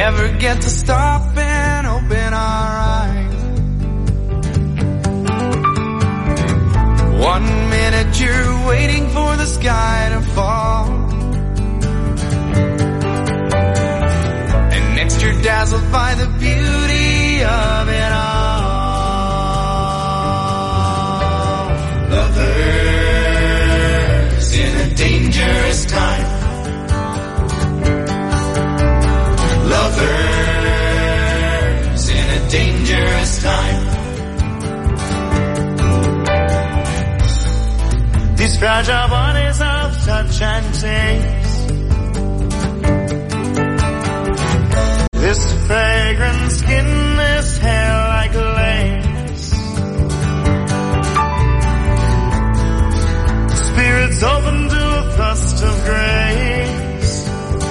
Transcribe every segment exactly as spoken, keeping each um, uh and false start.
never get to stop and open our eyes. One minute you're waiting for the sky to fall, and next you're dazzled by the beauty of it all. Lovers in a dangerous time. Lovers in a dangerous time. These fragile bodies of touch and taste, this fragrant skin, this hair like lace, spirits open to a thrust of grace.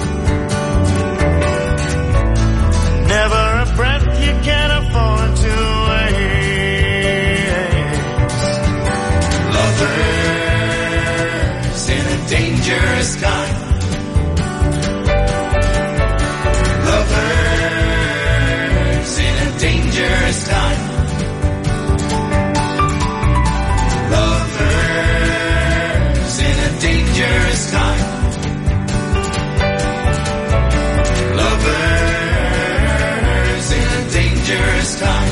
Never a breath you can afford to waste. Lovers in a dangerous time. Lovers in a dangerous time. Lovers in a dangerous time. Lovers in a dangerous time.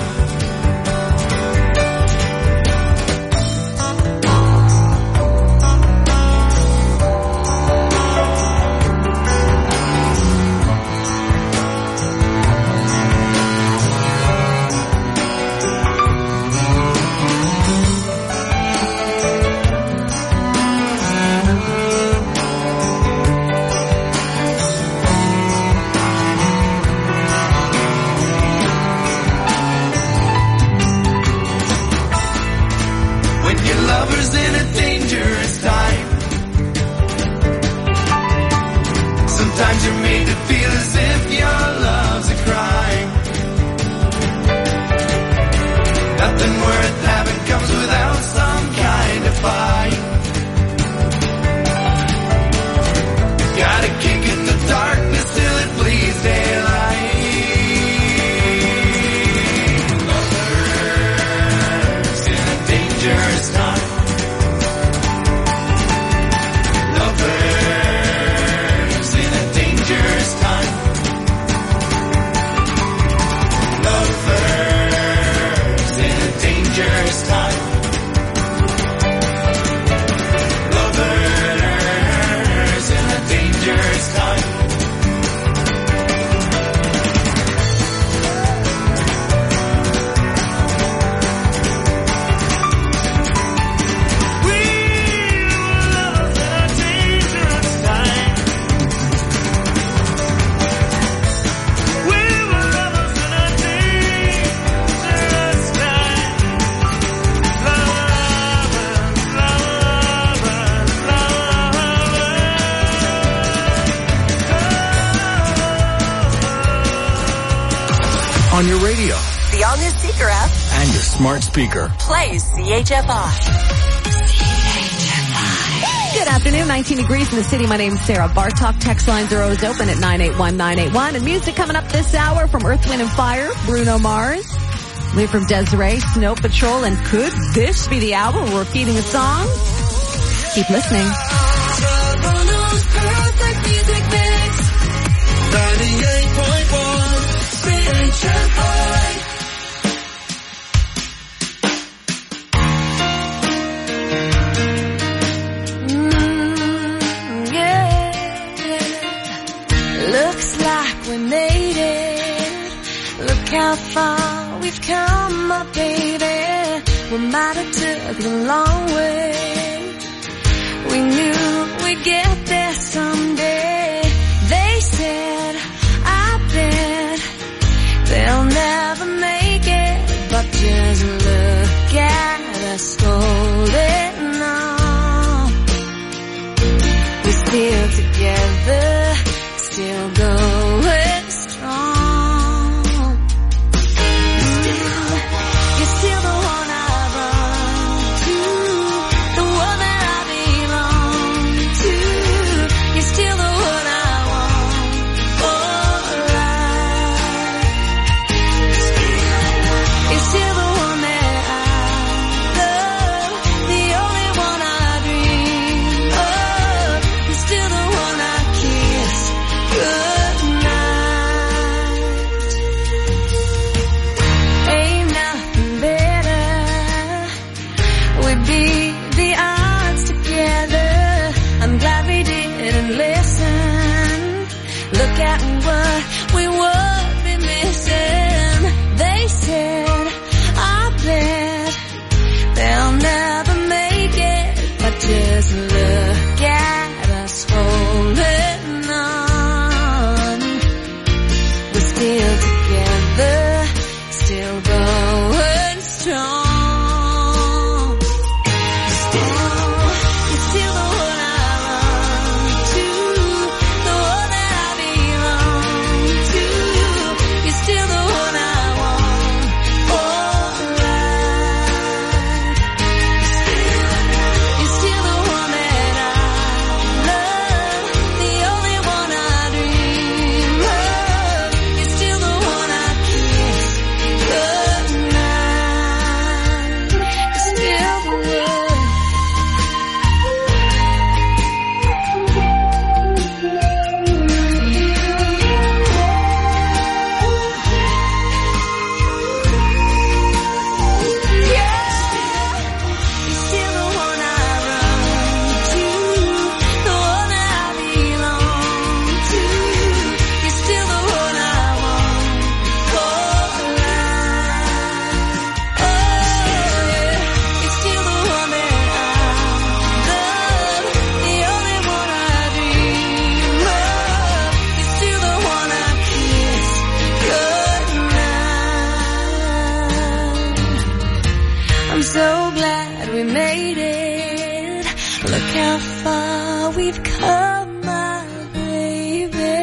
Lovers in a dangerous time. Sometimes you're made to feel as if your love's a crime. Nothing worth having comes without some kind of fight. Gotta kick in the darkness till it bleeds daylight. Lovers in a dangerous time. On your radio, the all-new Seeker app, and your smart speaker. Play C H F I. Good afternoon, nineteen degrees in the city. My name's Sarah Bartok. Text lines are always open at nine eight one nine eight one. And music coming up this hour from Earth, Wind and Fire, Bruno Mars. Lead from Desiree, Snow Patrol, and could this be the hour we're repeating a song? Keep listening. ninety-eight point one C H F I. Mm, yeah. Looks like we made it. Look how far we've come, my baby. We might have took the long way. We knew we'd get there someday. They said, I bet they'll never make it, but just look at us holding on. We're still together, still going strong. Still, you're still the one I run to, the one that I belong to. You're still the one I want for life. far we've come, my baby.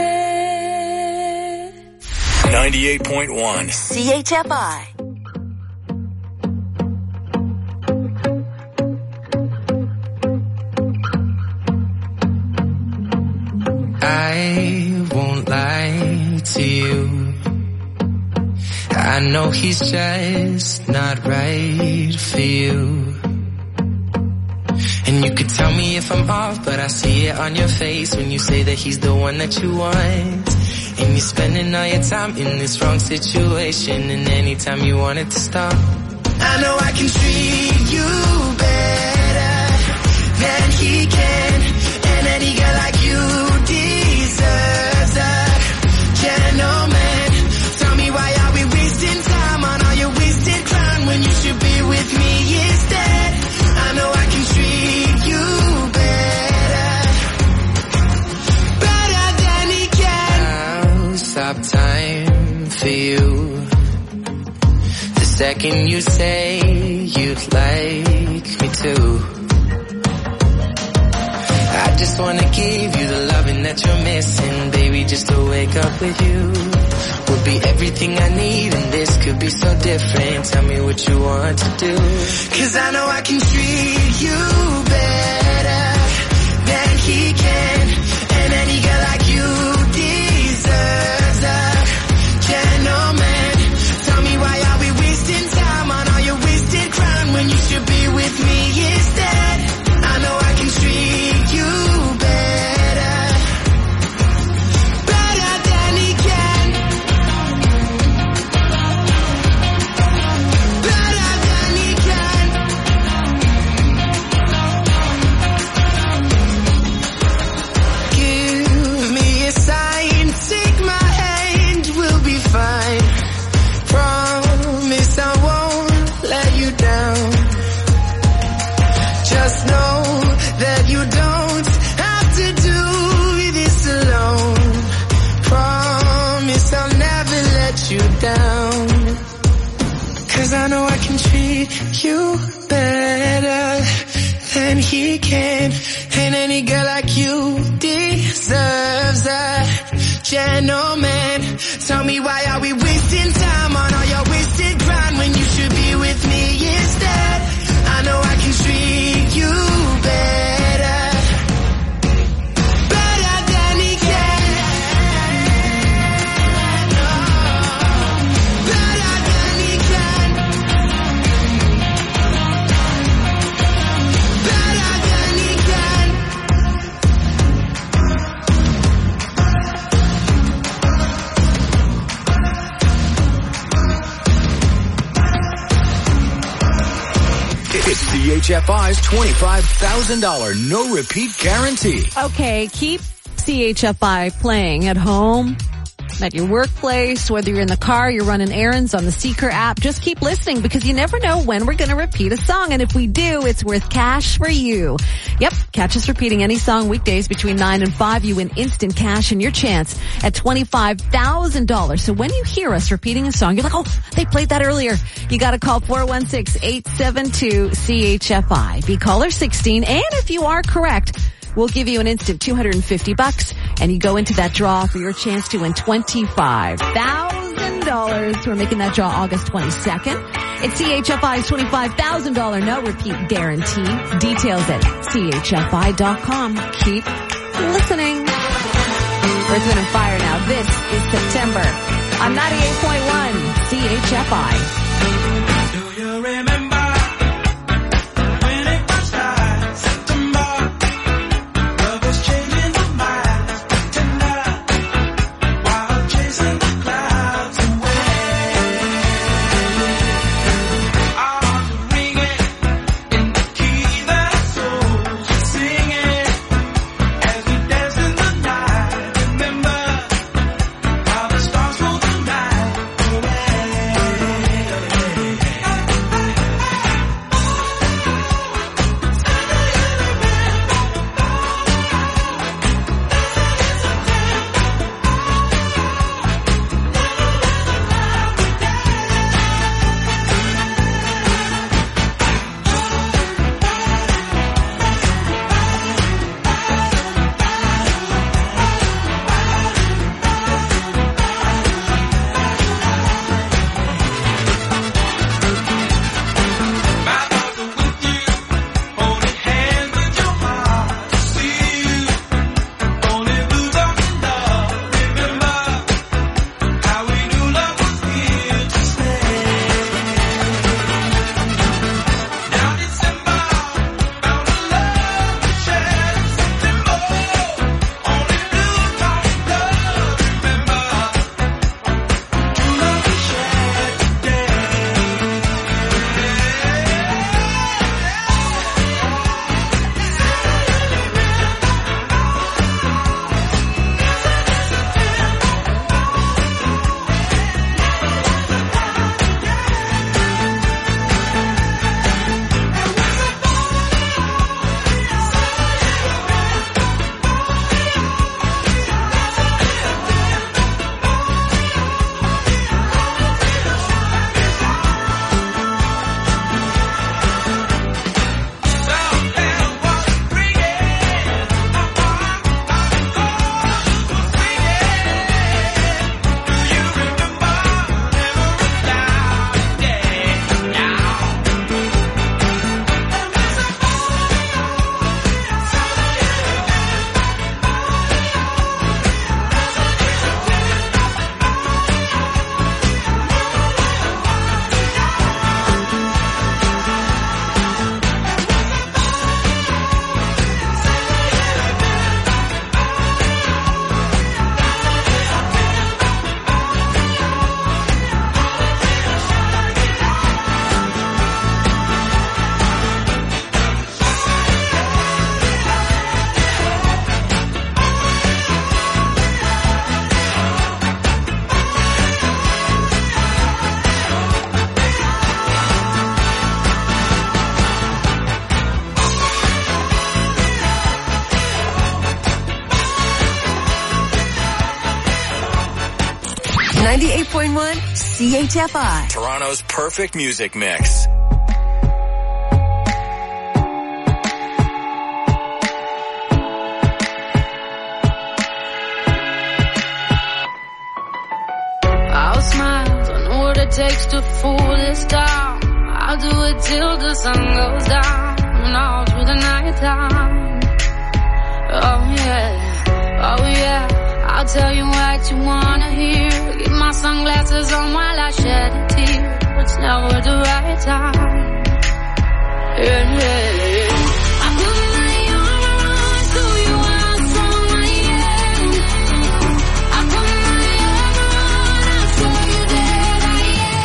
ninety-eight point one C H F I. I won't lie to you. I know he's just not right for you. And you could tell me if I'm off, but I see it on your face when you say that he's the one that you want. And you're spending all your time in this wrong situation, and anytime you want it to stop, I know I can treat you better than he can. And any girl like you deserves a gentleman. Tell me, why are we wasting time on all your wasted crown when you should be with me instead? I know I can treat you better, better than he can. I'll stop time for you the second you say you'd like me to. I just wanna give you the loving that you're missing, baby. Just to wake up with you would be everything I need, and this could be so different. Tell me what you want to do, 'cause I know I can treat you better than he can. And any girl like you deserves a gentleman. Tell me, why are we wasting time on all your wasted crown when you should be with me instead? I know I can treat you better, better than he can, better than he can. Give me a sign, take my hand, we'll be fine. Promise I won't let you down. Just know that you don't have to do this alone. Promise I'll never let you down. 'Cause I know I can treat you better than he can. And any girl like you deserves a gentleman. Tell me, why are we wasting time on all your wasted grind when you should be with me instead? I know I can treat you better, better than he can, better than he can, better than he can. It's C H F I's twenty-five thousand dollars no repeat guarantee. Okay, keep C H F I playing at home, at your workplace, whether you're in the car, you're running errands on the Seeker app. Just keep listening, because you never know when we're going to repeat a song. And if we do, it's worth cash for you. Yep, catch us repeating any song weekdays between nine and five. You win instant cash and your chance at twenty-five thousand dollars. So when you hear us repeating a song, you're like, oh, they played that earlier. You got to call four one six, eight seven two, C H F I. Be caller sixteen. And if you are correct, we'll give you an instant two hundred fifty bucks, and you go into that draw for your chance to win twenty-five thousand dollars. We're making that draw August twenty-second. It's C H F I's twenty-five thousand dollars no repeat guarantee. Details at C H F I dot com. Keep listening. Earth, Wind and Fire now. This is September on ninety-eight point one C H F I. Do you remember when it was time, September? Love was changing the minds, tender, while chasing the clouds away. Our hearts were ringing in the key that souls were singing as we danced in the night. Remember how the stars rolled the night away. ninety-eight point one C H F I. Toronto's perfect music mix. I'll smile, I know what it takes to fool this town. I'll do it till the sun goes down and all through the night time. Oh yeah, oh yeah, I'll tell you what you wanna hear. Keep my sunglasses on while I shed a tear. It's never the right time. Yeah, yeah, yeah. I put my arm around so you how strong I am. I put my arm around, I show you that I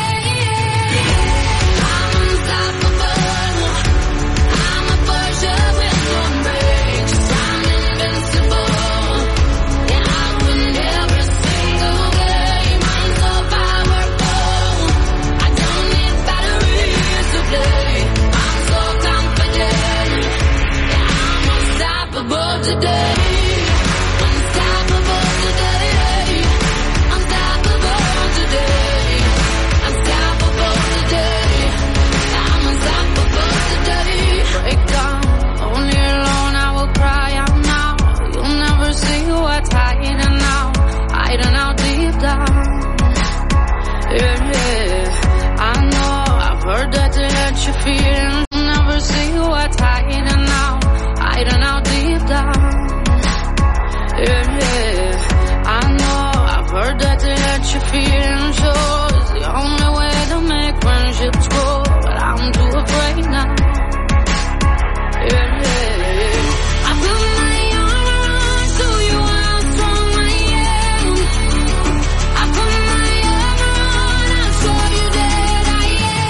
am. I'm unstoppable. I'm a Porsche with no brakes. I'm invincible. Yeah, I win every single game. I'm so powerful. I don't need batteries to play. I'm so confident. Yeah, I'm unstoppable today. Unstoppable today. Unstoppable today. Unstoppable today. I'm unstoppable today. Break down, only alone I will cry out now. You'll never see what's hiding now, hiding out deep down. Yeah, yeah, I know, I've heard that to hurt your feelings. You'll never see what's hiding now, hiding out deep down. Yeah, yeah, I know, I've heard that to hurt your feelings. Sure, it's the only way to make friendships grow, but I'm too afraid now. Yeah, yeah, yeah. I put my arm around, show you how strong I am. I put my arm around, I'll show you that I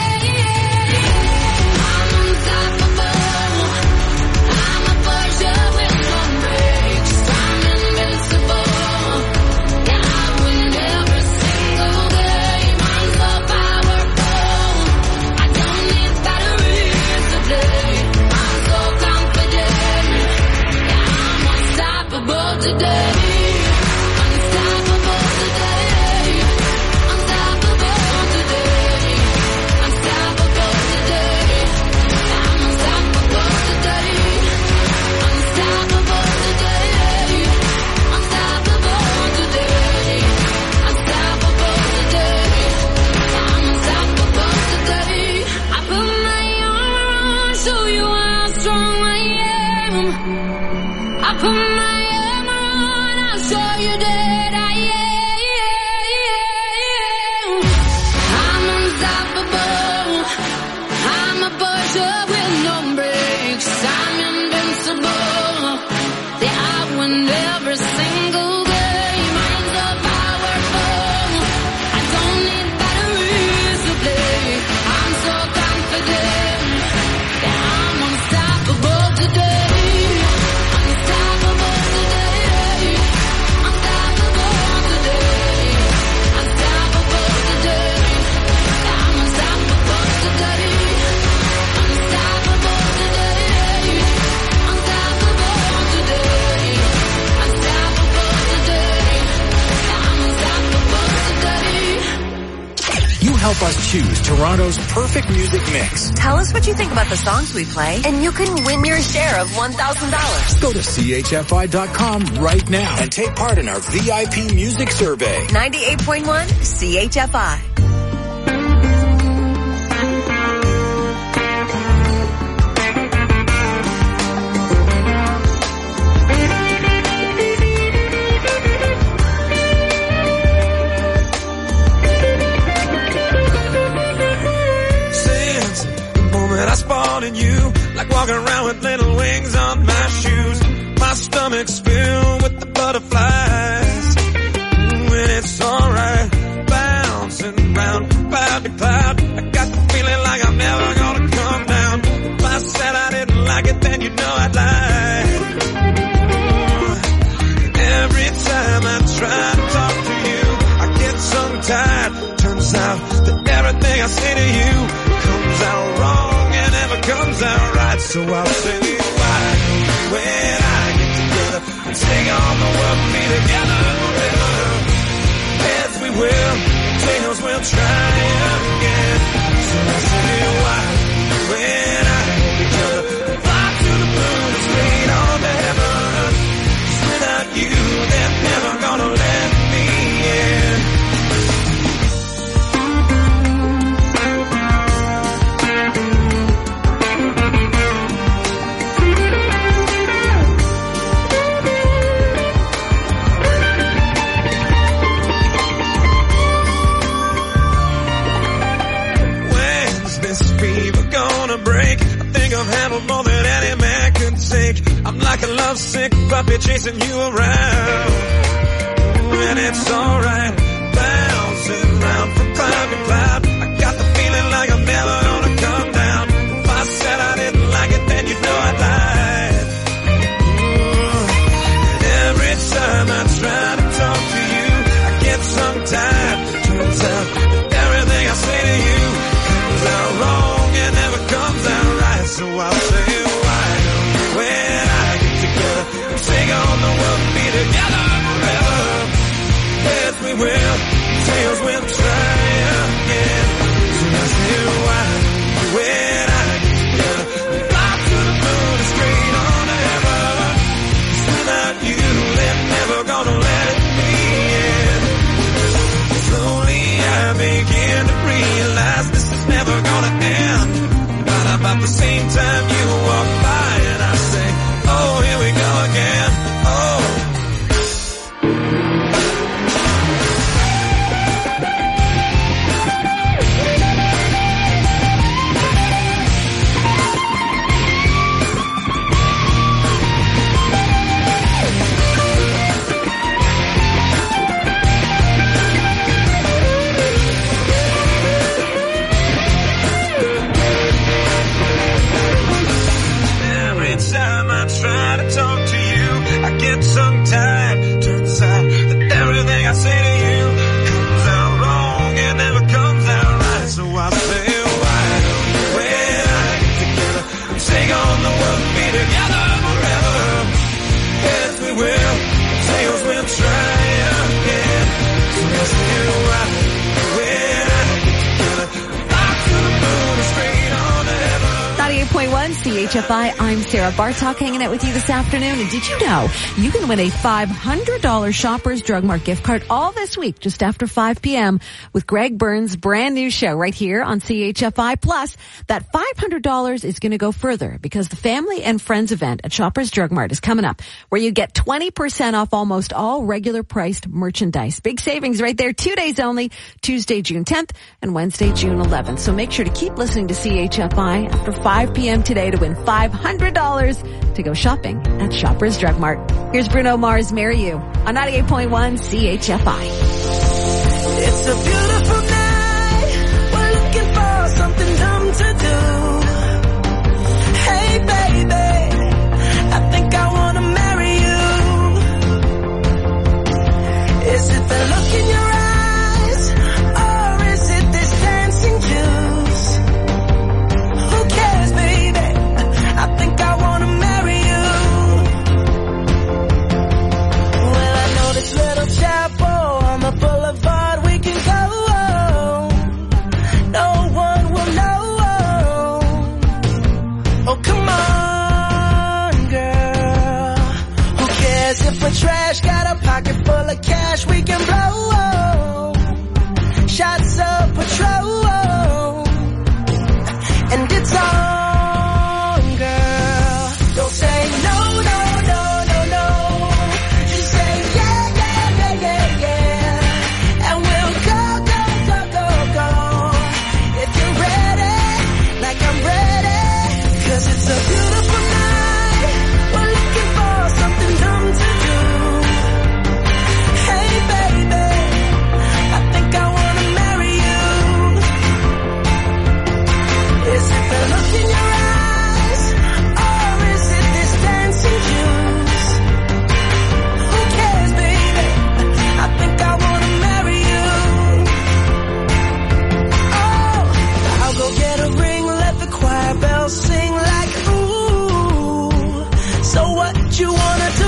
am. I'm unstoppable. I'm a Porsche with no brakes. I'm invincible. Yeah, I win every single game. I'm so powerful. I don't need batteries to play. I'm so confident. Yeah, I'm unstoppable today. Unstoppable today. Unstoppable today. Unstoppable today. I'm unstoppable today. Unstoppable today. Unstoppable today. Unstoppable today. I'm unstoppable today. I put my arm around, show you how strong I am. I put my arm around, I'll show you that I am. I'm unstoppable. I'm a Porsche with no brakes. I'm invincible. Yeah, I win every single game. I'm so powerful. I don't need batteries to play. I'm so confident. Yeah, I'm unstoppable today. Unstoppable today. Unstoppable today. Unstoppable today. Yeah, I'm unstoppable today. Unstoppable today. Unstoppable today. Unstoppable today. Yeah, I'm unstoppable today. You help us choose Toronto's perfect music mix. Tell us what you think about the songs we play, and you can win your share of one thousand dollars. Go to C H F I dot com right now and take part in our V I P music survey. ninety-eight point one C H F I. Since the moment I spotted you, like walking around with little wings on my shoes, my stomach's filled with the butterflies. When it's alright, bouncing round cloud to cloud, I got the feeling like I'm never gonna come down. If I said I didn't like it, then you know I'd lie. And every time I try to talk to you, I get tongue-tied. Turns out that everything I say to you comes out wrong and never comes out right. So I'll say, why don't you and I get together and take on the world and be together forever? Yes, we will. puppy chasing you around. And it's alright, bouncing round from cloud to cloud. I got the feeling like I'm never gonna come down. If I said I didn't like it, then you know I'd lie. And every time I try to talk to you, I get tongue-tied. Turns out that everything I say to you comes out wrong and never comes out right. So I'll say, why don't you and I get together and take on the world and be together forever? Yes, we will. Tails will try again. So I say, why don't you and I get together and fly to the moon and straight on to heaven? 'Cause without you, they're never gonna let me in. Slowly I begin to realize this is never gonna end. But about the same time you walk by and I say, oh, here we go again. Oh. Try to talk to you, I get tongue-tied. Turns out that everything I say to you comes out wrong and never comes out right. So I say, why don't you and I get together and take on the world and be together forever? Yes, we will. Tails will try again. So I say, why don't you and I get together and fly to the moon and straight on to heaven? ninety-eight point one C H F I. I'm Sarah Bartok hanging out with you this afternoon. And did you know you can win a five hundred dollars Shoppers Drug Mart gift card all this week just after five p.m. with Greg Burns' brand new show right here on C H F I. Plus, that five hundred dollars is going to go further because the Family and Friends event at Shoppers Drug Mart is coming up where you get twenty percent off almost all regular priced merchandise. Big savings right there. Two days only, Tuesday, June tenth and Wednesday, June eleventh. So make sure to keep listening to C H F I after five p.m. today to win five hundred dollars to go shopping at Shoppers Drug Mart. Here's Bruno Mars, Marry You on ninety-eight point one C H F I. It's a beautiful night. We're looking for something dumb to do. Hey baby, I think I wanna marry you. Is it the look in your eyes, or is it this dancing juice? Who cares, baby? I think I wanna marry you. Well, I know this little chapel on the boulevard we can go. No one will know. Oh, come on, girl. Who cares if we're trash? Got a pocket full of cash we can blow. Shots of Patrol. And it's on, girl. Don't say no, no, no, no, no. Just say yeah, yeah, yeah, yeah, yeah. And we'll go, go, go, go, go. If you're ready, like I'm ready. 'Cause it's a beautiful night. We're looking for something dumb to do. Hey baby, I think I wanna marry you. Is it the look in your eyes, or is it this dancing juice? Who cares, baby? I think I wanna marry you. Oh, I'll go get a ring, let the choir bells sing like ooh. So what you wanna do?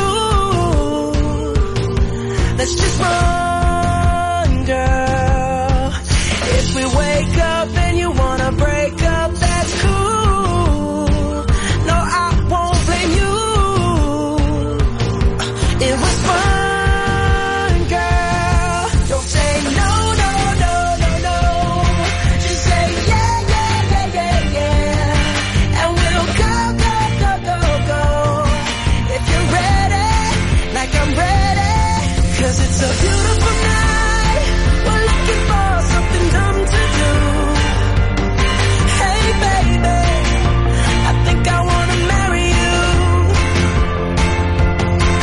Let's just run, girl. If we wake up and you wanna break up, that's cool. No, I won't blame you. It was fun, girl. Don't say no, no, no, no, no. Just say yeah, yeah, yeah, yeah, yeah. And we'll go, go, go, go, go. If you're ready, like I'm ready. 'Cause it's a beautiful night. We're looking for something dumb to do. Hey baby, I think I wanna marry you.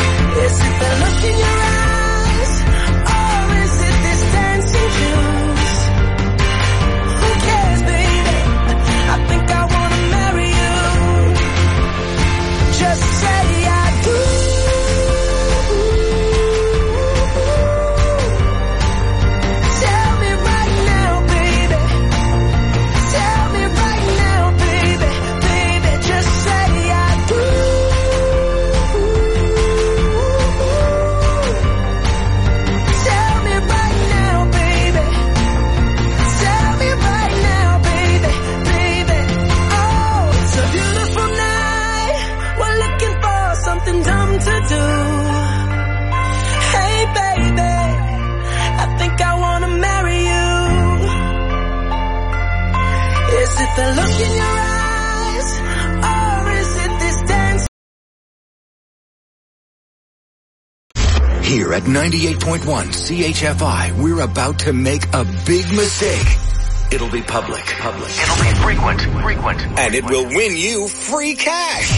Here at ninety-eight point one C H F I, we're about to make a big mistake. It'll be public. Public. It'll be frequent. Frequent. And it will win you free cash.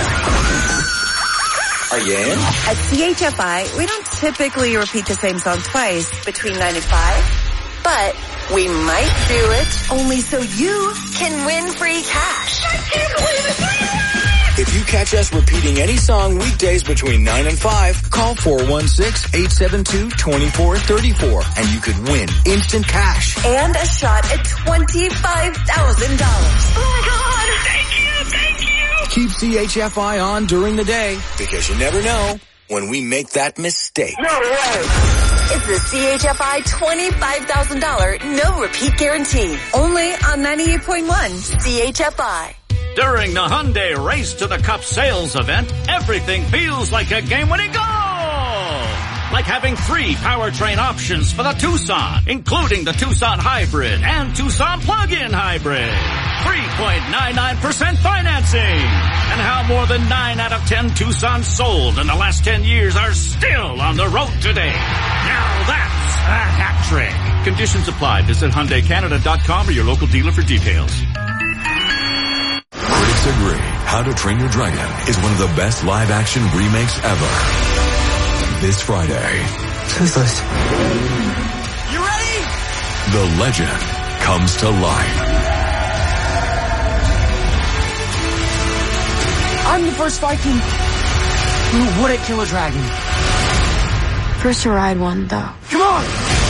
Are you in? At C H F I, we don't typically repeat the same song twice between nine and five, but we might do it only so you can win free cash. I can't believe it. If you catch us repeating any song weekdays between nine and five, call four one six, eight seven two, two four three four and you could win instant cash. And a shot at twenty-five thousand dollars. Oh my God. Thank you, thank you. Keep C H F I on during the day because you never know when we make that mistake. No way. It's the C H F I twenty-five thousand dollars no repeat guarantee. Only on ninety-eight point one C H F I. During the Hyundai Race to the Cup sales event, everything feels like a game-winning goal! Like having three powertrain options for the Tucson, including the Tucson Hybrid and Tucson Plug-in Hybrid. three point nine nine percent financing. And how more than nine out of ten Tucsons sold in the last ten years are still on the road today. Now that's a hat trick. Conditions apply. Visit Hyundai Canada dot com or your local dealer for details. Critics agree How to Train Your Dragon is one of the best live-action remakes ever. This Friday, Toothless. You ready? the legend comes to life. I'm the first Viking who wouldn't kill a dragon. First to ride one, though. Come on!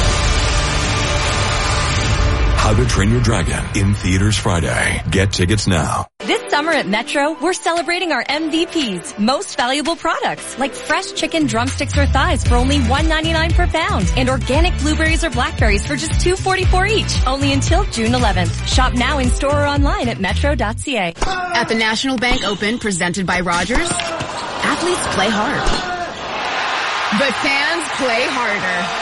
How to Train Your Dragon in theaters Friday. Get tickets now. This summer at Metro, we're celebrating our M V Ps, most valuable products, like fresh chicken drumsticks or thighs for only one ninety-nine per pound, and organic blueberries or blackberries for just two forty-four each, only until June eleventh. Shop now in store or online at metro dot c a. At the National Bank Open, presented by Rogers, athletes play hard, but fans play harder.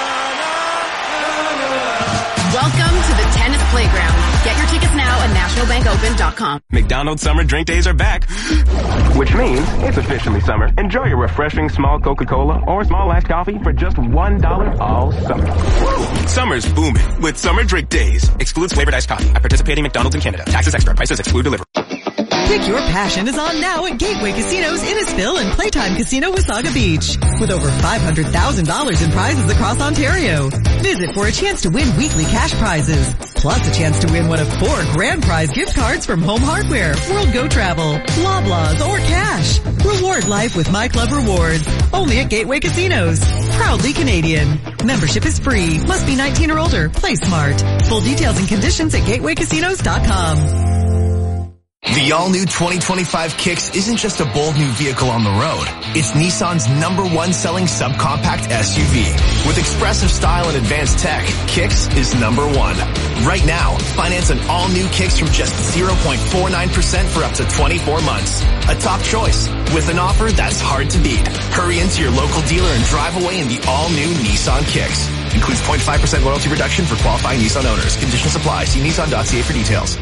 Welcome to the tennis playground. Get your tickets now at national bank open dot com. McDonald's summer drink days are back, which means it's officially summer. Enjoy your refreshing small Coca-Cola or small iced coffee for just one dollar all summer. Summer's booming with summer drink days. Excludes flavored iced coffee at participating McDonald's in Canada. Taxes extra. Prices exclude delivery. Pick Your Passion is on now at Gateway Casinos Innisfil and Playtime Casino Wasaga Beach. With over five hundred thousand dollars in prizes across Ontario. Visit for a chance to win weekly cash prizes. Plus a chance to win one of four grand prize gift cards from Home Hardware, World Go Travel, Loblaws, or cash. Reward life with My Club Rewards. Only at Gateway Casinos. Proudly Canadian. Membership is free. Must be nineteen or older. Play smart. Full details and conditions at gateway casinos dot com. The all-new twenty twenty-five Kicks isn't just a bold new vehicle on the road. It's Nissan's number one selling subcompact S U V. With expressive style and advanced tech, Kicks is number one. Right now, finance an all-new Kicks from just zero point four nine percent for up to twenty-four months. A top choice, with an offer that's hard to beat. Hurry into your local dealer and drive away in the all-new Nissan Kicks. Includes zero point five percent royalty reduction for qualifying Nissan owners. Conditions apply. See nissan dot c a for details.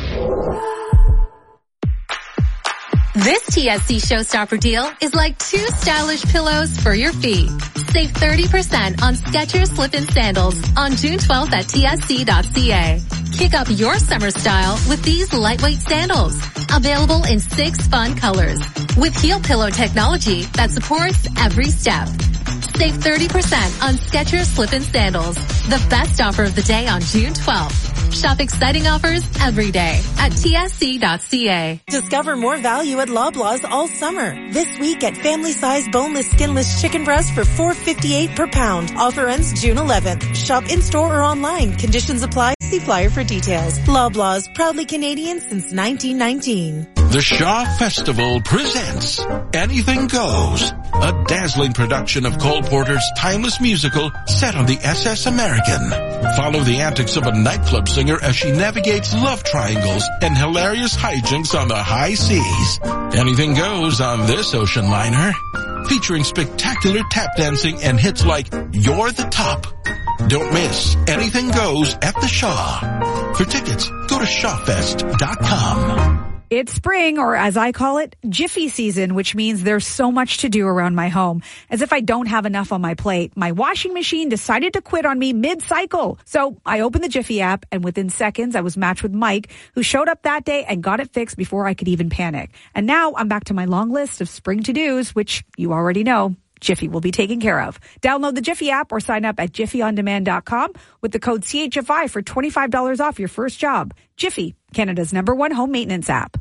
This T S C Showstopper deal is like two stylish pillows for your feet. Save thirty percent on Skechers slip-in sandals on June twelfth at T S C dot c a. Kick up your summer style with these lightweight sandals. Available in six fun colors. With heel pillow technology that supports every step. Save thirty percent on Skechers slip-in sandals. The best offer of the day on June twelfth. Shop exciting offers every day at T S C dot c a. Discover more value at Loblaws all summer. This week at family-sized boneless, skinless chicken breast for four fifty-eight per pound. Offer ends June eleventh. Shop in-store or online. Conditions apply. See flyer for details. Loblaws, proudly Canadian since nineteen nineteen. The Shaw Festival presents Anything Goes, a dazzling production of Cole Porter's timeless musical set on the S S American. Follow the antics of a nightclub singer as she navigates love triangles and hilarious hijinks on the high seas. Anything goes on this ocean liner, featuring spectacular tap dancing and hits like You're the Top. Don't miss Anything Goes at the Shaw. For tickets, go to shawfest dot com. It's spring, or as I call it, Jiffy season, which means there's so much to do around my home. As if I don't have enough on my plate, my washing machine decided to quit on me mid-cycle. So I opened the Jiffy app, and within seconds, I was matched with Mike, who showed up that day and got it fixed before I could even panic. And now I'm back to my long list of spring to-dos, which you already know Jiffy will be taken care of. Download the Jiffy app or sign up at jiffy on demand dot com with the code C H F I for twenty-five dollars off your first job. Jiffy, Canada's number one home maintenance app.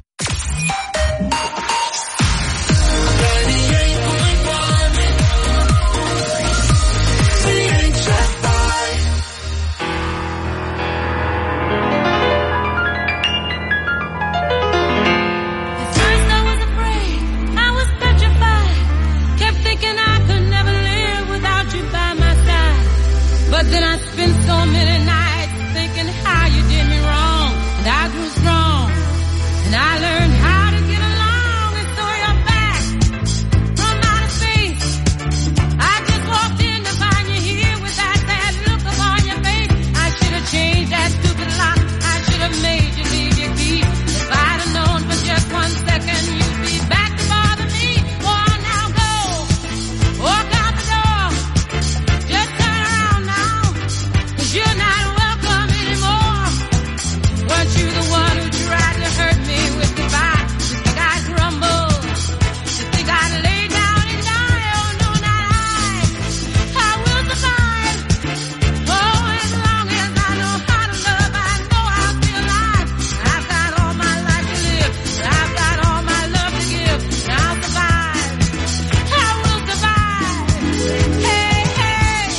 But then I spent so many nights thinking how you did me wrong, and I grew strong, and I learned how to get along and throw your back from outer space. I just walked in to find you here with that sad look upon your face. I should have changed that stupid lock. I should have made you leave your key. If I'd have known for just one second you'd be back to bother me. Oh, now go, walk out the door, just turn around now. You're not welcome anymore. Weren't you the one who tried to hurt me with goodbye? You think I'd crumble? You think I'd lay down and die? Oh, no, not I. I will survive. Oh, as long as I know how to love, I know I'll be alive. I've got all my life to live. I've got all my love to give. And I'll survive. I will survive. Hey, hey.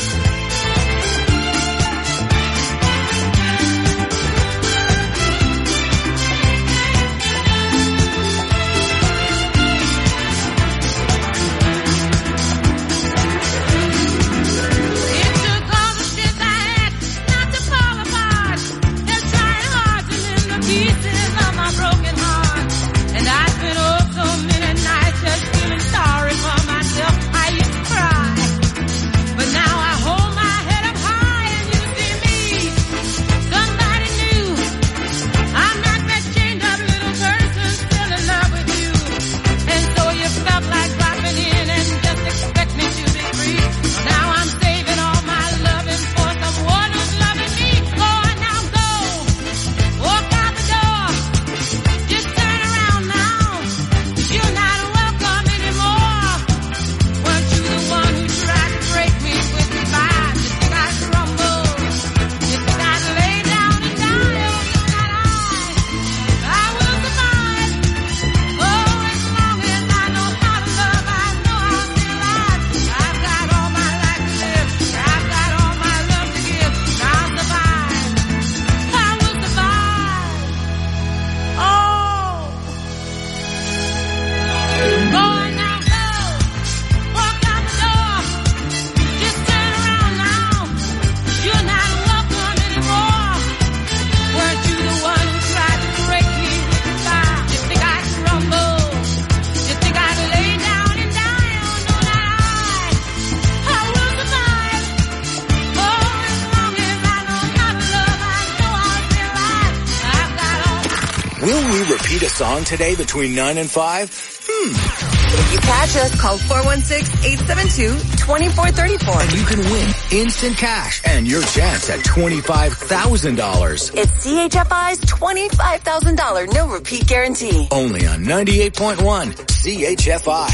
Will we repeat a song today between nine and five? Hmm. If you catch us, call four one six, eight seven two, two four three four. And you can win instant cash and your chance at twenty-five thousand dollars. It's C H F I's twenty-five thousand dollars no repeat guarantee. Only on ninety-eight point one C H F I.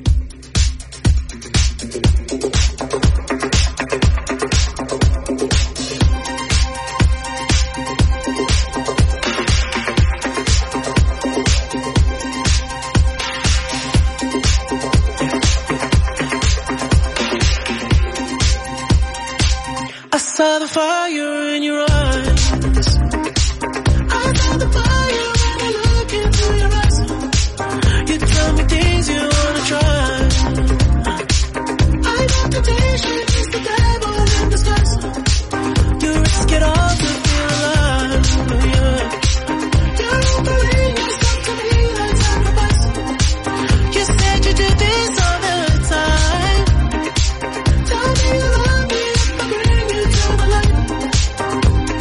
I saw the fire in your eyes. I saw the fire when I look into your eyes. You tell me things you wanna try. I know temptation is the devil in disguise. You risk it all to feel alive. Yeah. You're offering yourself to me like sacrifice. You said you do this all the time. Tell me you love me if I bring you to the light.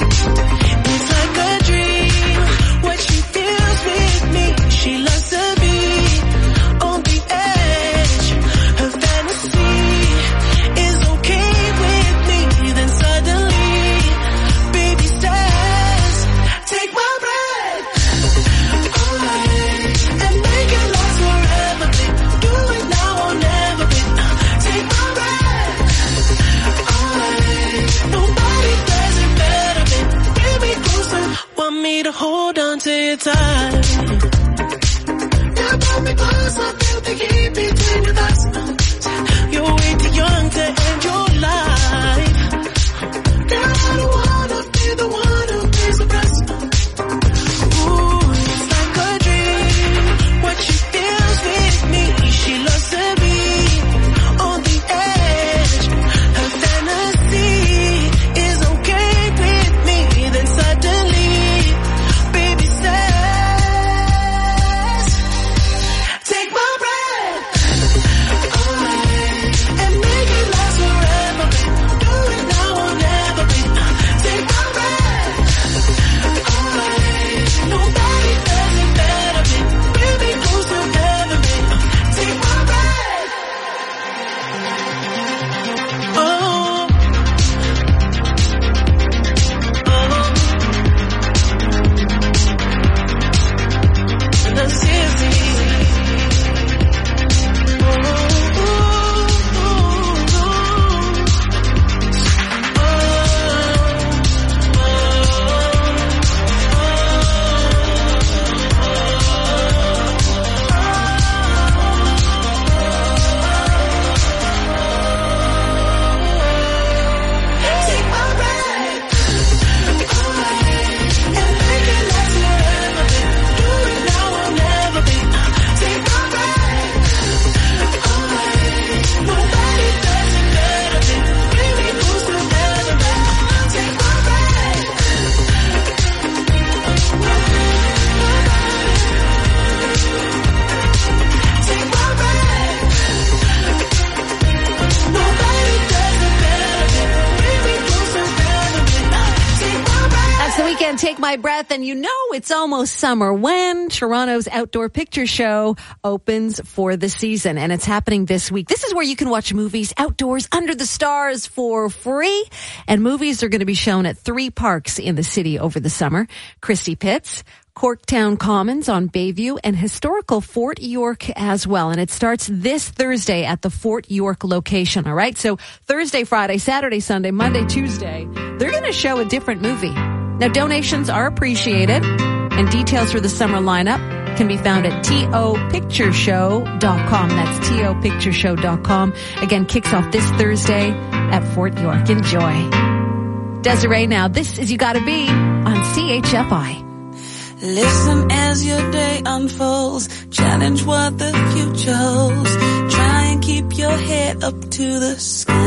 Can't Take My Breath, and you know it's almost summer when Toronto's Outdoor Picture Show opens for the season, and it's happening this week. This is where you can watch movies outdoors under the stars for free, and movies are going to be shown at three parks in the city over the summer. Christie Pitts, Corktown Commons on Bayview, and historical Fort York as well. And it starts this Thursday at the Fort York location, all right? So Thursday, Friday, Saturday, Sunday, Monday, Tuesday, they're going to show a different movie. Now, donations are appreciated, and details for the summer lineup can be found at T O picture show dot com. That's T O picture show dot com. Again, kicks off this Thursday at Fort York. Enjoy. Desiree now, this is You Gotta Be on C H F I. Listen as your day unfolds, challenge what the future holds, try and keep your head up to the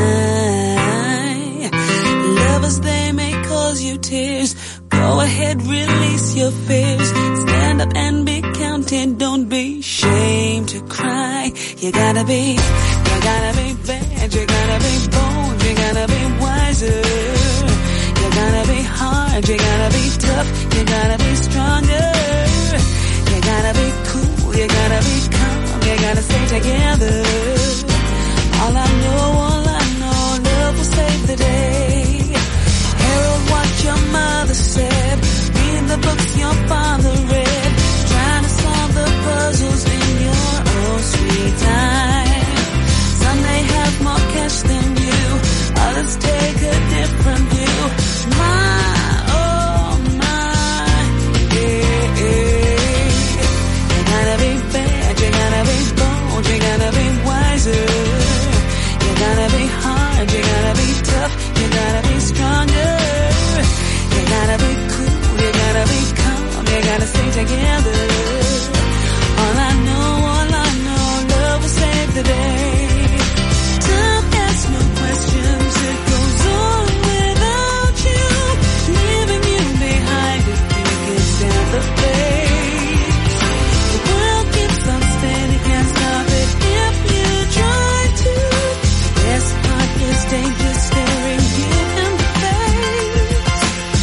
sky. Lovers, they may cause you tears, go ahead, release your fears, stand up and be counted, don't be ashamed to cry. You gotta be, you gotta be bad, you gotta be bold, you gotta be wiser. You gotta be hard, you gotta be tough, you gotta be stronger. You gotta be cool, you gotta be calm, you gotta stay together. All I know, all I know, love will save the day. Herald what your mother said, read the books your father read, trying to solve the puzzles in your own sweet time. Some may have more cash than you, others take a different view. My, oh my, yeah, yeah. You gotta be bad, you gotta be bold, you gotta be wiser. You gotta be hard, you gotta be tough, you gotta be stronger. You gotta be cool, you gotta be calm, you gotta stay together. All I know, all I know, love will save the day. Time asks no questions, it goes on without you, leaving you behind if you can stand the pace. The world keeps on spinning, can't stop it if you try to. The best part is danger staring you in the face.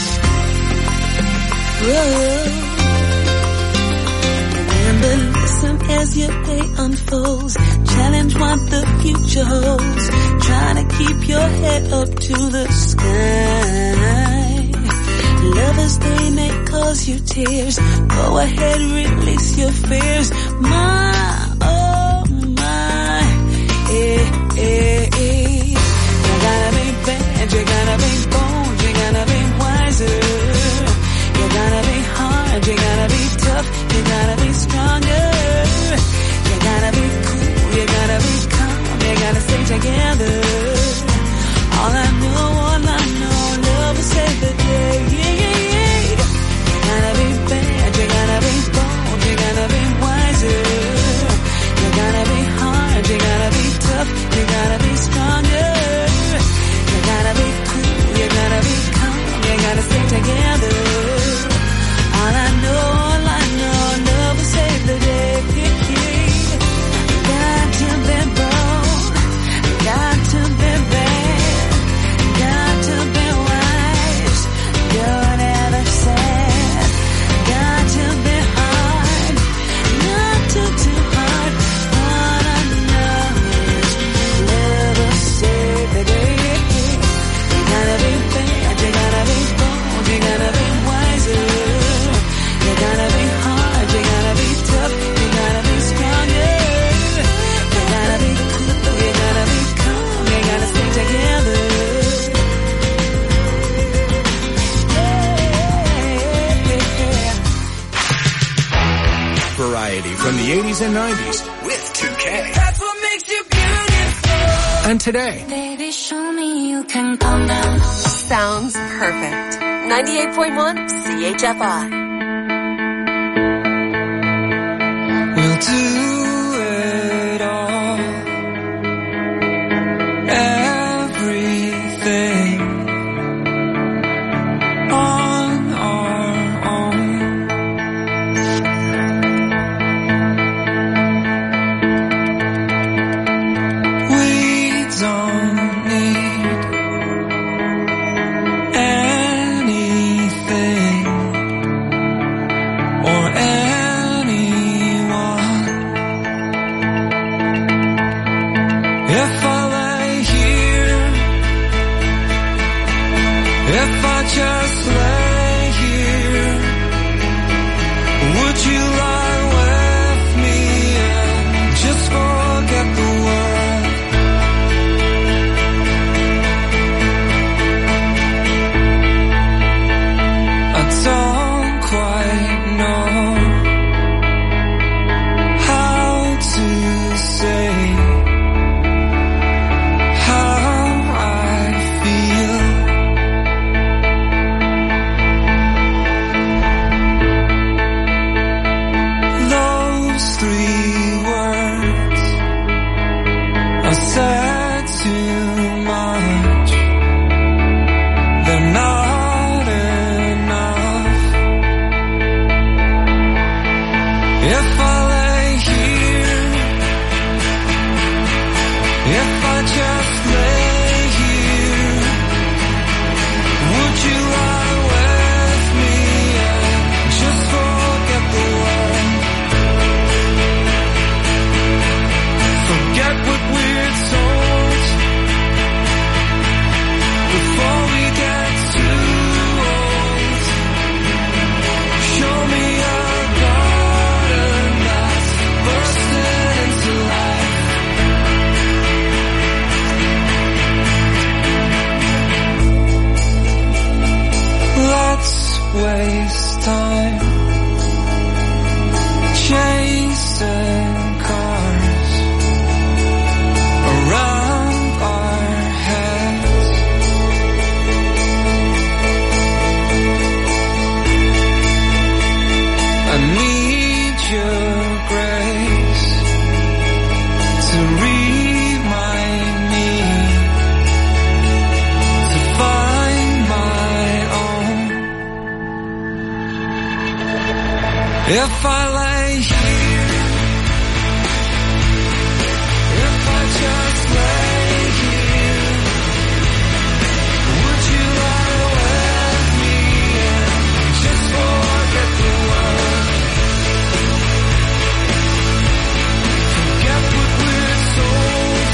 Whoa. Remember, listen as your day unfolds, challenge what the future holds, trying to keep your head up to the sky. Lovers, they may cause you tears, go ahead, release your fears. My, oh my, eh, eh, eh. You gotta be bad, you gotta be bold, you gotta be wiser. You gotta be hard, you gotta be tough, you gotta be stronger. You gotta be cool, you gotta be calm, you gotta stay together. All I know, all I know, love will save the day. Yeah, yeah, yeah. You gotta be bad, you gotta be bold, you gotta be wiser. You gotta be hard, you gotta be tough, you gotta be stronger. You gotta be cool, you gotta be calm, you gotta stay together. All I know, all I know, love will save the day. Got to be bold, got to be bad, got to be wise, good ever said. Got to be hard, not too, too hard. All I know is love will save the day. You gotta be bad, you gotta be bold, you gotta be wiser. You gotta be hard, you gotta be tough, you gotta be stronger. You gotta be cool, you gotta be calm, you gotta stay together. Variety from the eighties and nineties with two K. That's what makes you beautiful. And today, Baby, show me you can calm down. Sounds perfect. ninety-eight point one C H F I. We'll do it all. Everything on our own. We don't need anything just lay here, would you lie with me and just forget the world? I don't quite know how to say said too much, they're not enough. If I lay here, if I just lay here, would you lie with me and just forget the world? Forget what we're told before we get too old. Show me a garden that's bursting into life. Let's waste time chasing cars around our heads. I need your grace to remind me to find my own. If I lay here, if I just lay here, would you lie with me and just forget the world? Forget what we're told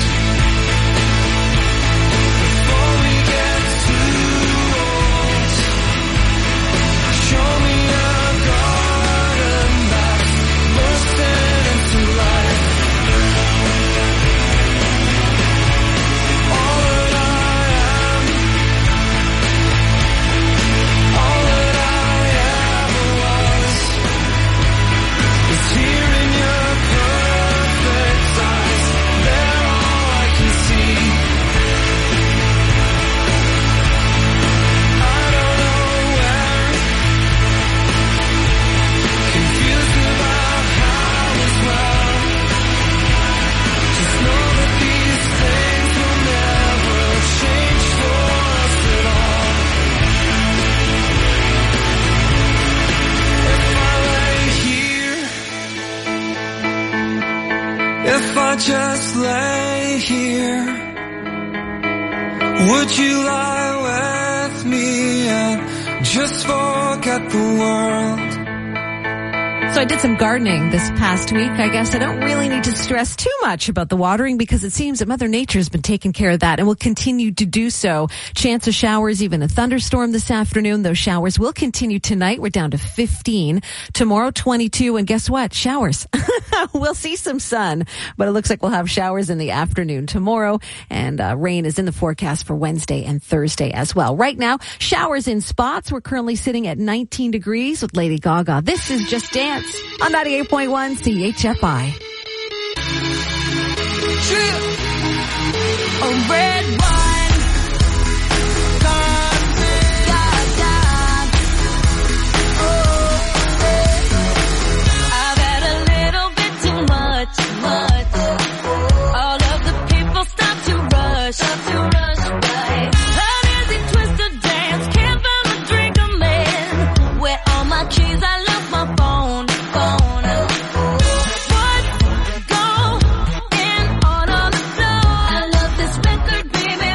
before we get too old. Show me a garden that's bursting into life. All that I am, all that I ever was, is here in your perfect eyes. They're all I can see. I don't know where, confused about how as well. Just know that these things will never change for us at all. If I lay here, if I just lay here, would you lie with me and just forget the world? So I did some gardening this past week. I guess I don't really need to stress too much about the watering because it seems that Mother Nature's been taking care of that and will continue to do so. Chance of showers, even a thunderstorm this afternoon. Those showers will continue tonight. We're down to fifteen. Tomorrow, twenty-two. And guess what? Showers. We'll see some sun, but it looks like we'll have showers in the afternoon tomorrow. And uh, rain is in the forecast for Wednesday and Thursday as well. Right now, showers in spots. We're currently sitting at nineteen degrees with Lady Gaga. This is Just Dance on ninety-eight point one C H F I. A red wine, gone, yeah, yeah. Oh, I've had a little bit too much, much. All of the people stop to rush, stop to rush by. An easy twisted dance, can't find a drink I'm in. Where all my keys, I left my phone, phone. What's going on on the floor? I love this record, baby.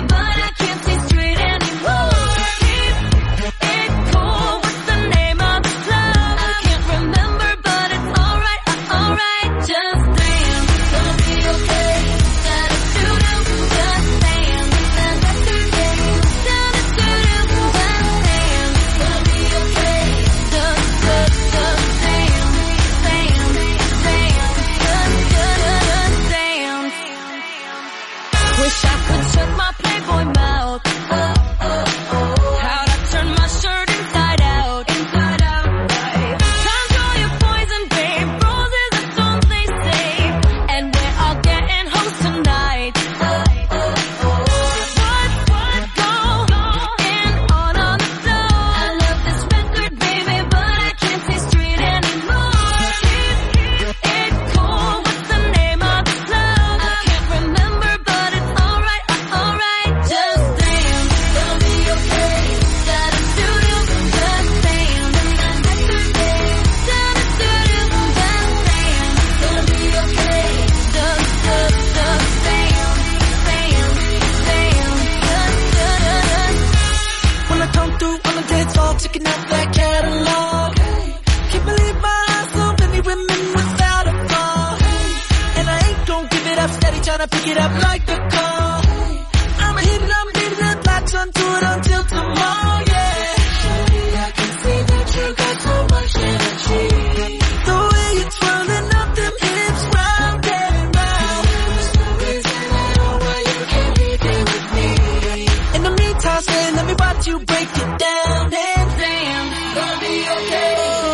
checking out that catalog. Can't believe my eyes, so many women without a flaw. And I ain't gon' give it up, steady tryna pick it up like the call. I'ma hit it, I'ma hit it, latch onto it until tomorrow, yeah. Shawty, I can see that you got so much energy. The way you're twirling up them hips round and round. There's no reason at all why you can't be there with me. In the meantime, stay, let me watch you break it down. And damn, gonna be okay.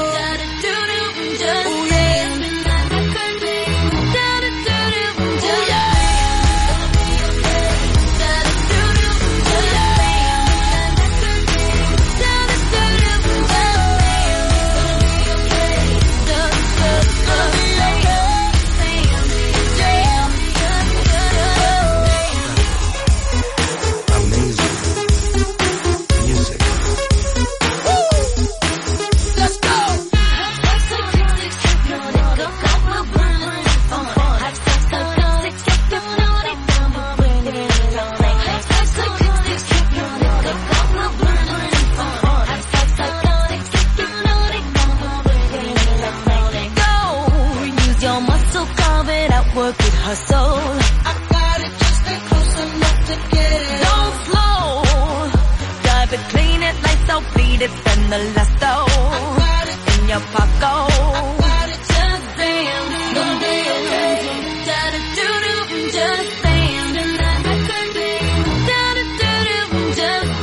Work it, hustle. I got it, just stay close enough to get it. Don't slow. Dive it, clean it, lights out, bleed it, spend the last though. I got it in your pocket. I got it, just damn. Gonna be okay. Da-da-do-do, just damn. Da-da-do-do, just damn.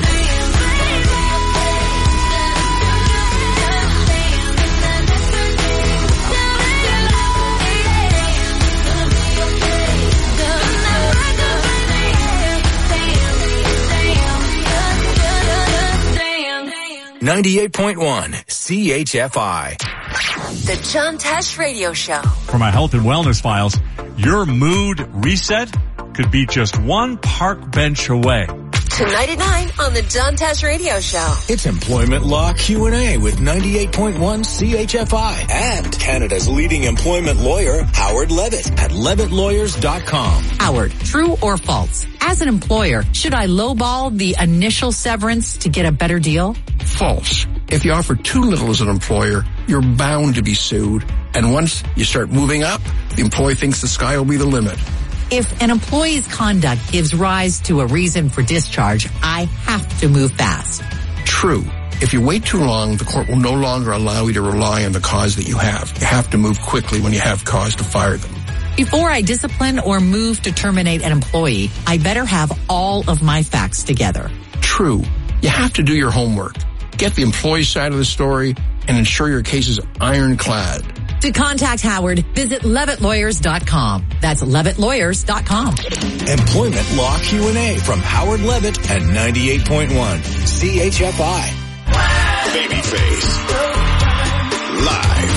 ninety-eight point one C H F I. The John Tesh Radio Show. For my health and wellness files, your mood reset could be just one park bench away. Tonight at nine on the John Tesh Radio Show. It's Employment Law Q and A with ninety-eight point one C H F I and Canada's leading employment lawyer, Howard Levitt at levitt lawyers dot com. Howard, true or false? As an employer, should I lowball the initial severance to get a better deal? False. If you offer too little as an employer, you're bound to be sued. And once you start moving up, the employee thinks the sky will be the limit. If an employee's conduct gives rise to a reason for discharge, I have to move fast. True. If you wait too long, the court will no longer allow you to rely on the cause that you have. You have to move quickly when you have cause to fire them. Before I discipline or move to terminate an employee, I better have all of my facts together. True. You have to do your homework. Get the employee side of the story and ensure your case is ironclad. To contact Howard, visit levitt lawyers dot com. That's levitt lawyers dot com. Employment Law Q and A from Howard Levitt at ninety-eight point one C H F I. Babyface. Live.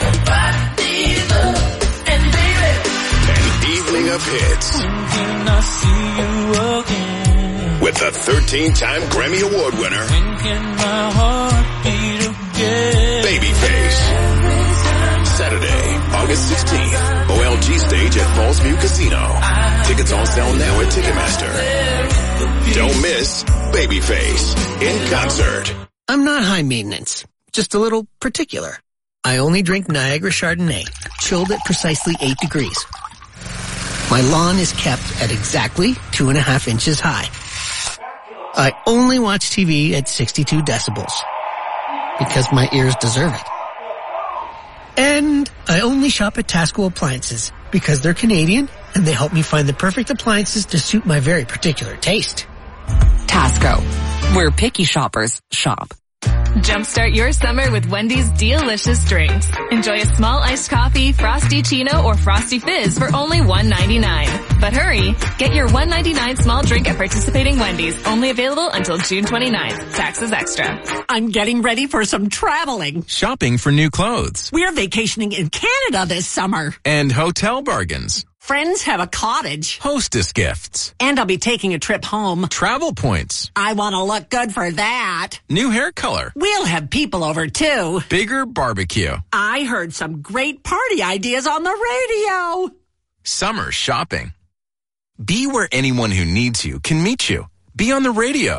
An evening of hits. Can I see you again? With the thirteen-time Grammy Award winner. When can my heart beat again? Babyface. Saturday, August sixteenth, O L G stage at Fallsview Casino. Tickets on sale now at Ticketmaster. Don't miss Babyface in concert. I'm not high maintenance, just a little particular. I only drink Niagara Chardonnay, chilled at precisely eight degrees. My lawn is kept at exactly two and a half inches high. I only watch T V at sixty-two decibels because my ears deserve it. And I only shop at Tasco Appliances because they're Canadian and they help me find the perfect appliances to suit my very particular taste. Tasco, where picky shoppers shop. Jumpstart your summer with Wendy's delicious drinks. Enjoy a small iced coffee, frosty chino, or frosty fizz for only one ninety-nine. But hurry, get your one ninety-nine small drink at participating Wendy's. Only available until June twenty-ninth. Taxes extra. I'm getting ready for some traveling. Shopping for new clothes. We're vacationing in Canada this summer. And hotel bargains. Friends have a cottage. Hostess gifts. And I'll be taking a trip home. Travel points. I want to look good for that. New hair color. We'll have people over too. Bigger barbecue. I heard some great party ideas on the radio. Summer shopping. Be where anyone who needs you can meet you. Be on the radio.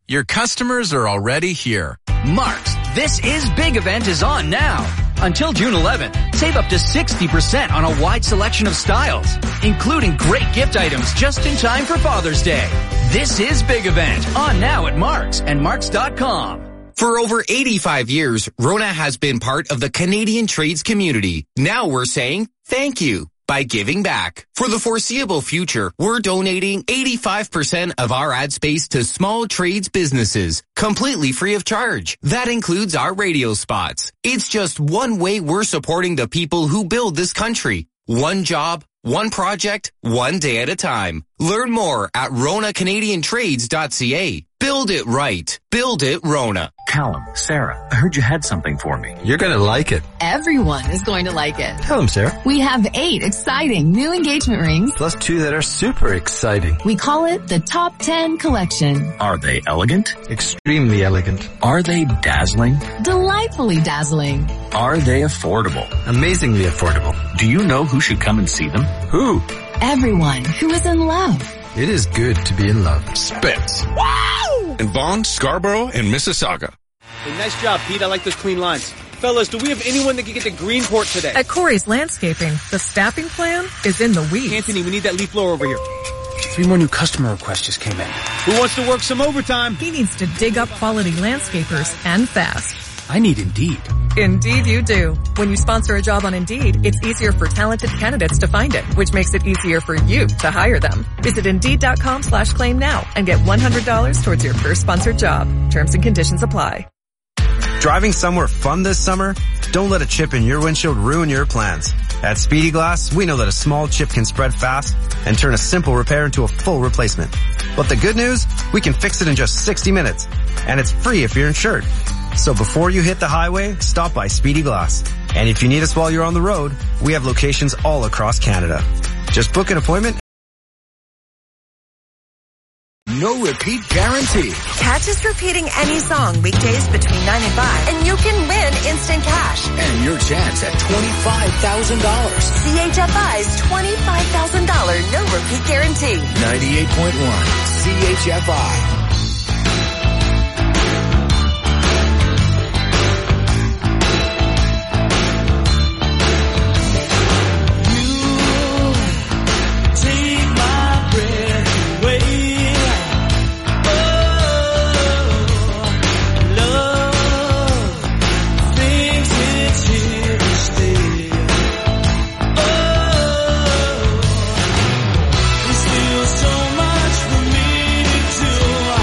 Your customers are already here. Mark's This Is Big event is on now. Until June eleventh, save up to sixty percent on a wide selection of styles, including great gift items just in time for Father's Day. This Is Big event on now at Mark's and Marks dot com. For over eighty-five years, Rona has been part of the Canadian trades community. Now we're saying thank you by giving back. For the foreseeable future, we're donating eighty-five percent of our ad space to small trades businesses, completely free of charge. That includes our radio spots. It's just one way we're supporting the people who build this country. One job, one project, one day at a time. Learn more at rona canadian trades dot c a. Build it right. Build it Rona. Callum, Sarah, I heard you had something for me. You're gonna like it. Everyone is going to like it. Tell them, Sarah. We have eight exciting new engagement rings. Plus two that are super exciting. We call it the Top ten Collection. Are they elegant? Extremely elegant. Are they dazzling? Delightfully dazzling. Are they affordable? Amazingly affordable. Do you know who should come and see them? Who? Everyone who is in love. It is good to be in love. Spence. Wow! In Vaughan, Scarborough, and Mississauga. Hey, nice job, Pete. I like those clean lines. Fellas, do we have anyone that can get to Greenport today? At Corey's Landscaping, the staffing plan is in the weeds. Anthony, we need that leaf blower over here. Three more new customer requests just came in. Who wants to work some overtime? He needs to dig up quality landscapers and fast. I need Indeed. Indeed you do. When you sponsor a job on Indeed, it's easier for talented candidates to find it, which makes it easier for you to hire them. Visit Indeed.com slash claim now and get one hundred dollars towards your first sponsored job. Terms and conditions apply. Driving somewhere fun this summer? Don't let a chip in your windshield ruin your plans. At Speedy Glass, we know that a small chip can spread fast and turn a simple repair into a full replacement. But the good news? We can fix it in just sixty minutes. And it's free if you're insured. So before you hit the highway, stop by Speedy Glass. And if you need us while you're on the road, we have locations all across Canada. Just book an appointment. No repeat guarantee. Catch us repeating any song weekdays between nine and five, and you can win instant cash. And your chance at twenty-five thousand dollars. C H F I's twenty-five thousand dollars no repeat guarantee. ninety-eight point one C H F I. So much for me to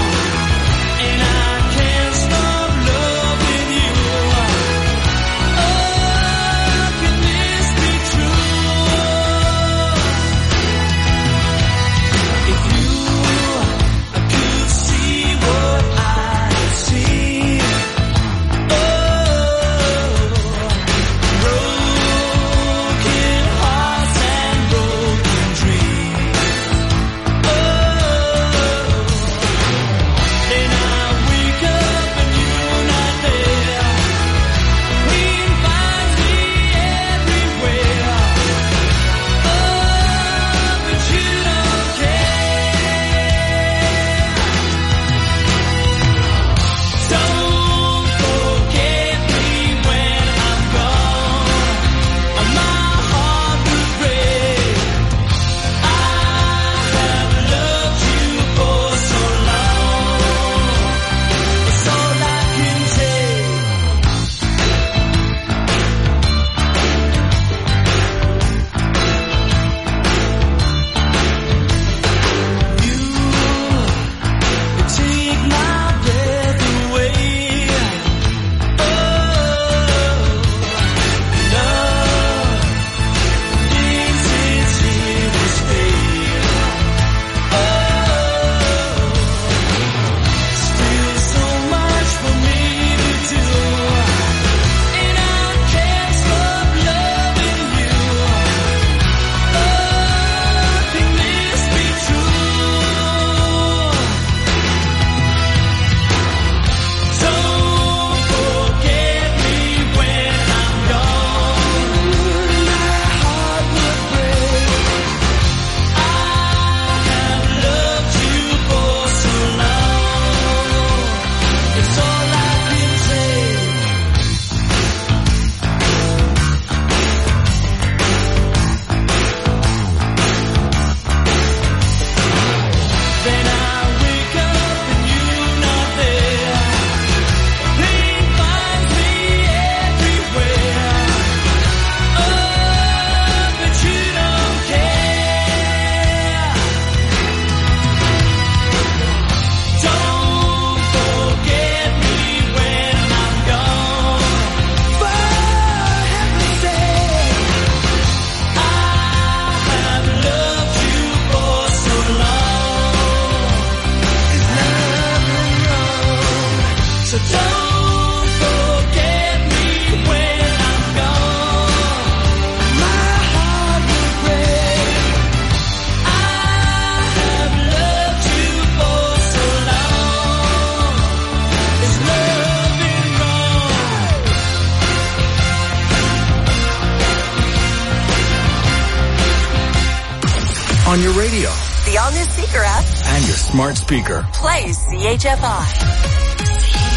your radio. The all-new Seeker app. And your smart speaker. Play C H F I.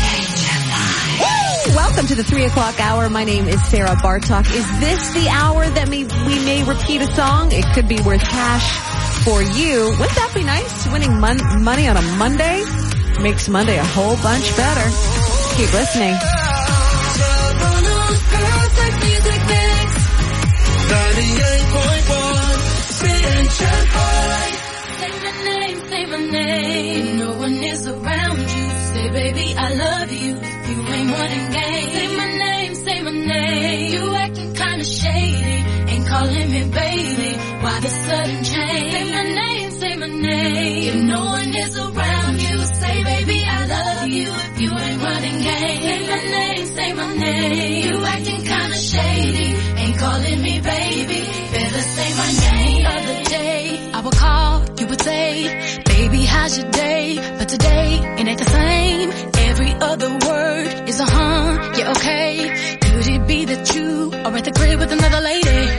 Welcome to the three o'clock hour. My name is Sarah Bartok. Is this the hour that we, we may repeat a song? It could be worth cash for you. Wouldn't that be nice? Winning mon- money on a Monday makes Monday a whole bunch better. Keep listening. ninety-eight point one C H F I. Say my name, say my name. No one is around you. Say, baby, I love you. You ain't running game. Say my name, say my name. You acting kinda shady. Ain't calling me baby. Why the sudden change? Say my name, say my name. If no one is around you, say, baby, I love you. If you ain't running game. Say my name, say my name. You acting kinda shady. Ain't calling me baby. Better say my name. The other day, I would call, you would say, baby, how's your day? But today, it ain't the same. Every other word is a huh, yeah, okay. Could it be that you are at the crib with another lady?